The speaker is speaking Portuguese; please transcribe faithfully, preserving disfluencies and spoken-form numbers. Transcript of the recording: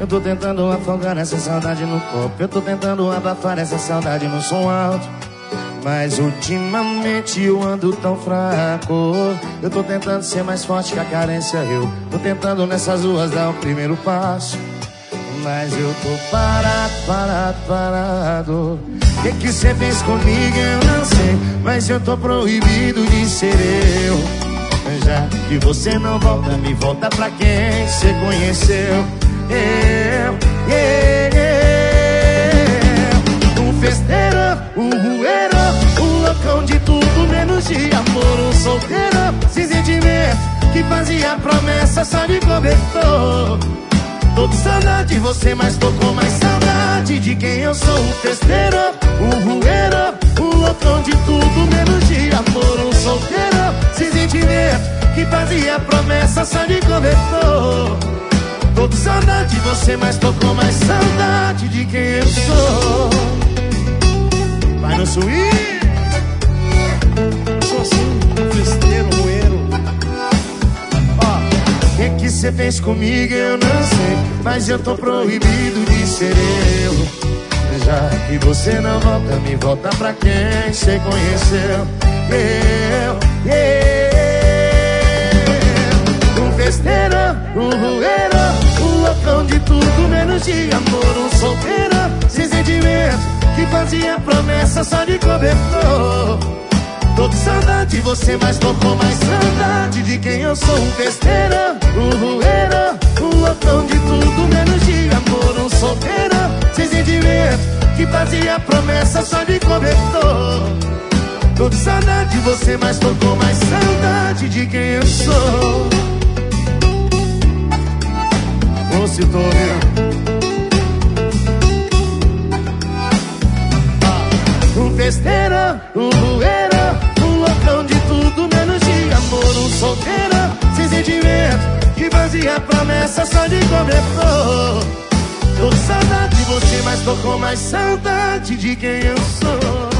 Eu tô tentando afogar essa saudade no copo. Eu tô tentando abafar essa saudade no som alto. Mas ultimamente eu ando tão fraco. Eu tô tentando ser mais forte que a carência. Eu tô tentando nessas ruas dar o primeiro passo. Mas eu tô parado, parado, parado. O que que cê fez comigo eu não sei, mas eu tô proibido de ser eu. Já que você não volta, me volta pra quem cê conheceu. Eu, eu, eu. Um festeiro, um rueiro, um loucão de tudo menos de amor. Um solteiro, sem sentimento, que fazia promessa só de cobertor. Tô com saudade de você, mas tô com mais saudade de quem eu sou. Um festeiro, um rueiro, um loucão de tudo menos de amor. Um solteiro, sem sentimento, que fazia promessa só de cobertor. Tô com saudade de você, mas tô com mais saudade de quem eu sou. Vai no swing. Sou assim, um festeiro, um rueiro. O que que cê fez comigo eu não sei, mas eu tô proibido de ser eu. Já que você não volta, me volta pra quem cê conheceu. Eu, eu. Um festeiro, um rueiro, um loucão de tudo menos de amor. Um solteiro, sem sentimento, que fazia promessa só de cobertor. Tô com saudade de você, mas tô com mais saudade de quem eu sou. Um festeiro, um rueiro, um loucão de tudo menos de amor. Um solteiro, sem sentimento, que fazia promessa só de cobertor. Tô com saudade de você, mas tô com mais saudade de quem eu sou. Ô, se tô ouvindo. Um festeiro, um rueiro, um loucão de tudo menos de amor. Um solteiro, sem sentimento, que fazia promessa só de cobertor. Tô com saudade de você, mas tô com mais saudade de quem eu sou.